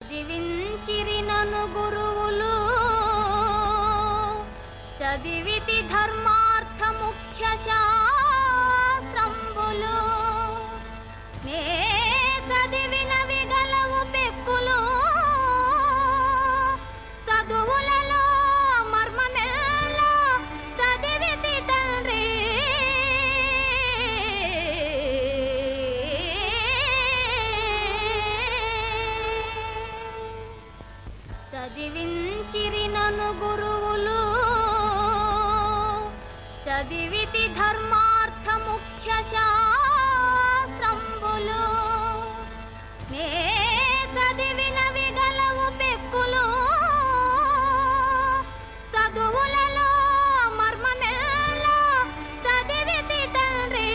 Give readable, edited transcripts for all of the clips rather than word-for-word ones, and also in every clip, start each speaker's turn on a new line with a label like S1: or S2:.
S1: చదివించిరి నను గురువులు చదివితి ధర్మార్థ ముఖ్య శాస్త్రంబులు నే చదివినవి గలవు పెక్కులు చదువులలో మర్మమెల్ల చదివితి తండ్రి చదివించిరి నను గురువులు చదివితి ధర్మార్థ ముఖ్య శాస్త్రంబులు నే చదివినవి గలవు పెక్కులు చదువులలో మర్మమెల్ల చదివితి తండ్రి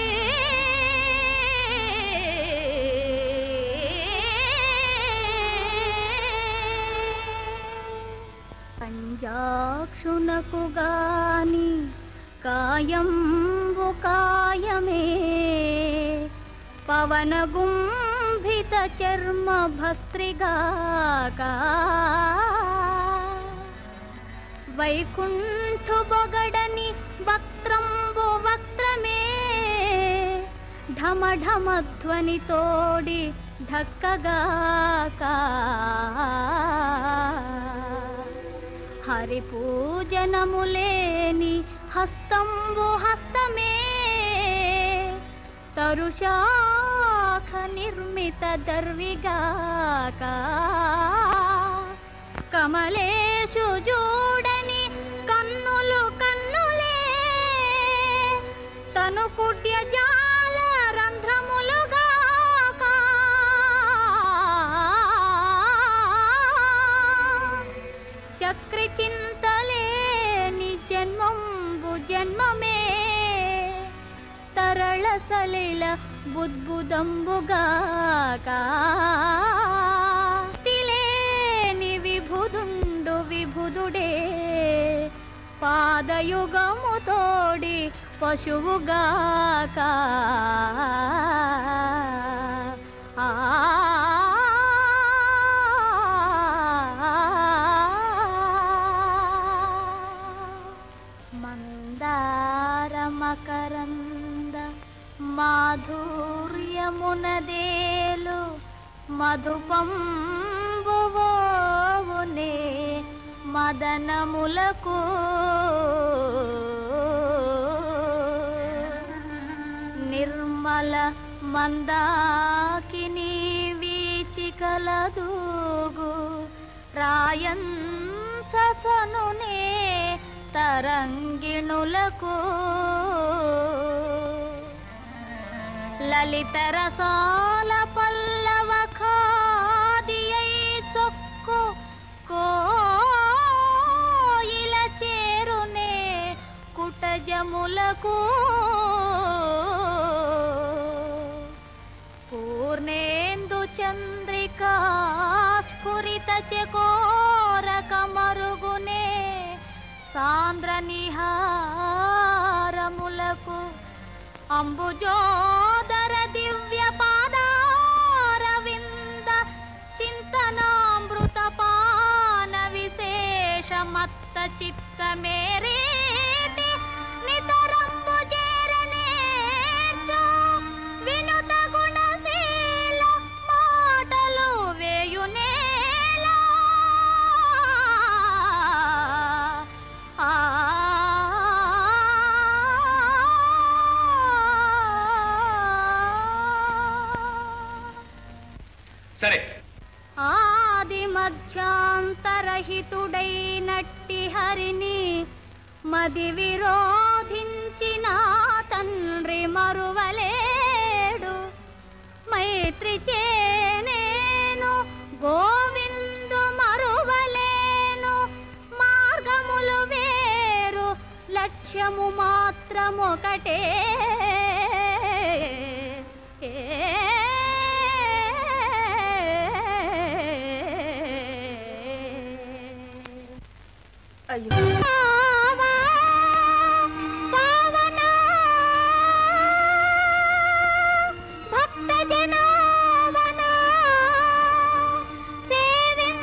S1: పంజాక్షునకు గాని కాయంబు కాయమే పవనగుంభిత చర్మ భస్త్రిగాక వైకుంఠు బొగడని వక్త్రంబు వక్త్రమే ఢమఢమధ్వని తోడి ఢక్కగాక హరి పూజనములేని హస్తంబు హస్తమే తరుశాఖ నిర్మిత దర్విగాక కమలేషు జూడని కన్నులు కన్నులే తను కుడ్య జాల రంధ్రములుగాక చక్రి చింతలేని జన్మంబు జన్మమే తరళ సలిల బుద్బుదంబుగాక తిలేని విభుదుండు విభుదుడే పాదయుగము తోడి పశువుగాక మందారమకరంద మాధుర్యమునదేలు మధుపంబువోవునే మదనములకు నిర్మల మందాకిని వీచికల దూగు రాయంచనునే తరంగిణులకు లలిత రసాల పల్లవ ఖాదియై చొక్కు కోయిల చేరునే కుటజములకు పూర్ణేందు చంద్రికా స్ఫురిత చకోరక మరుగునే సాంద్ర నిహారములకు అంబుజోదర దివ్య పాదారవింద చింతనామృత పాన విశేష మత్త చిత్త మేరేటి నితరంబు చేరనేర్చు వినుత గుణశీల మాటలు వేయునేలా
S2: సరే
S1: ఆది మధ్యాంతరహితుడైనట్టి హరిని మది విరోధించిన తండ్రి మరువలేడు మైత్రి చేనేను గోవిందు మరువలేను మార్గములు వేరు లక్ష్యము మాత్రమొకటే అయ్యో భక్త జనావన సేవి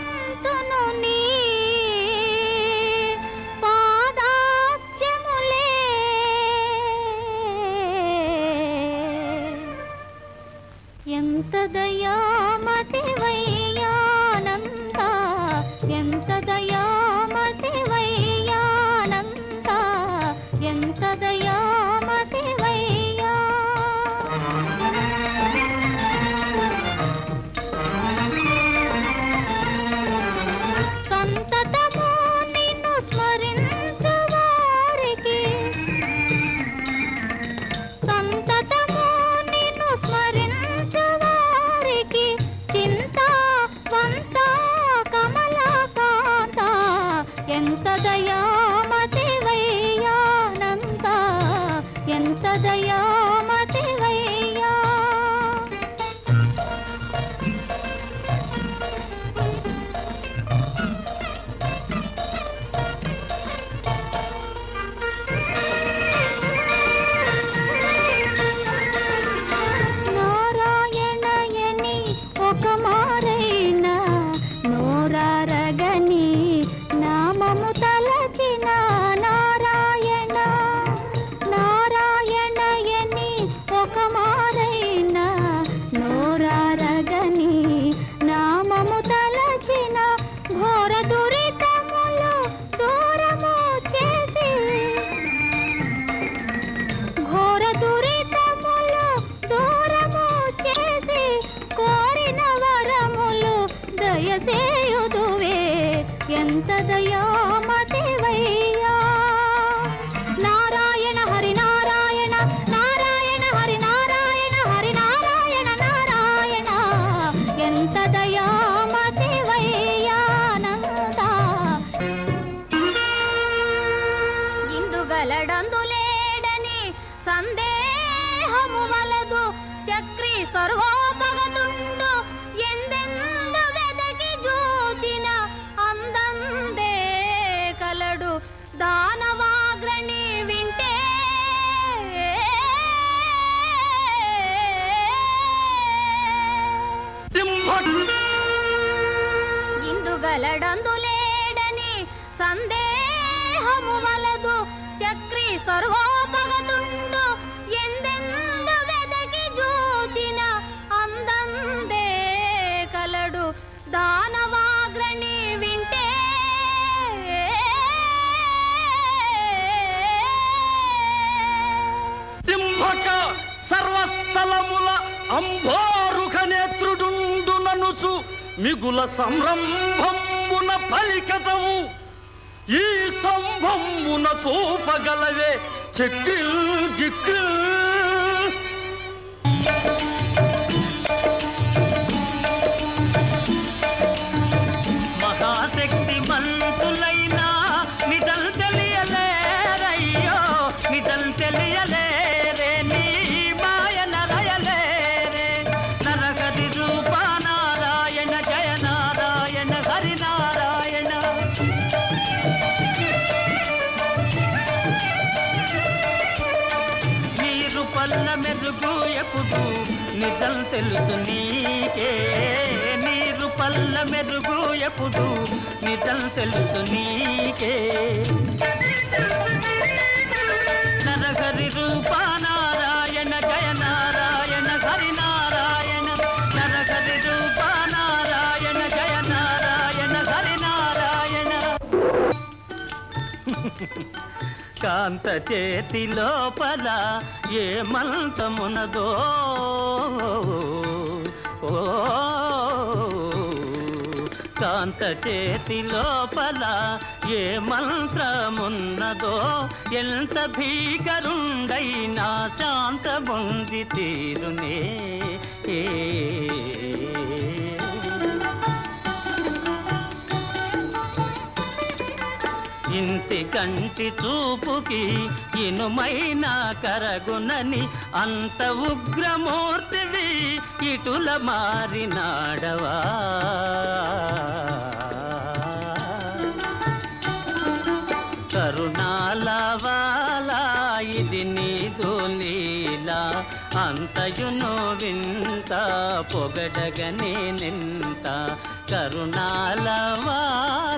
S1: చేయుదువే ఎంత దయామతివయ్యా నారాయణ హరి నారాయణ నారాయణ హరి నారాయణ హరి నారాయణ నారాయణ ఎంత దయామతివయ్యా నంద ఇందుగలడందులేడని సందేహము వలదు చక్రి స్వర్గోపగతుండు ఎందెందు వెదకి జూచిన అందందే కలడు దానవాగ్రణి వింటే ఇందుగలడందులేడని సందేహము వలదు చక్రి స్వర్గోపగతుండు ఎందెందు వెదకి జూచిన అందందే కలడు దానవాగ్రణి వింటే
S2: సింహక సర్వస్థలముల అంభోరుఖ నేత్రుడుండు ననుచు మిగుల సంరంభంబున పలికతవు ఈ స్తంభంబున చూపగలవే చెక్కిల్ జిక్కిల్
S3: మహాశక్తి మంతులైనా నిజం తెలియలేరయ్యో నిజం తెలియలేరే నీ మాయ నరయలేరే నరహరి రూప నారాయణ జయ నారాయణ హరి నారాయణ నీరు పల్ల మెరుగు ఎప్పుడు నిజం తెలుసు నీకే నీరు పల్ల మెరుగు ఎప్పుడు నిజం తెలుసు నీకే నరహరి రూప నారాయణ జయ నారాయణ హరి నారాయణ నరహరి రూప నారాయణ జయ నారాయణ హరి నారాయణ కాంత చేతి లోపల ఏ మంత్రమునదో ఓ కాంత చేతి లోపల ఏ మంత్రమున్నదో ఎంత భీకరుండైనా శాంతముంది తీరునే ఇంటి కంటి చూపుకి ఇనుమైన కరగునని అంత ఉగ్రమూర్తివి ఇటుల మారినాడవా కరుణాలవాలా ఇది నీదు లీలా అంతయును వింత పొగడగనే నింత కరుణాలవాలా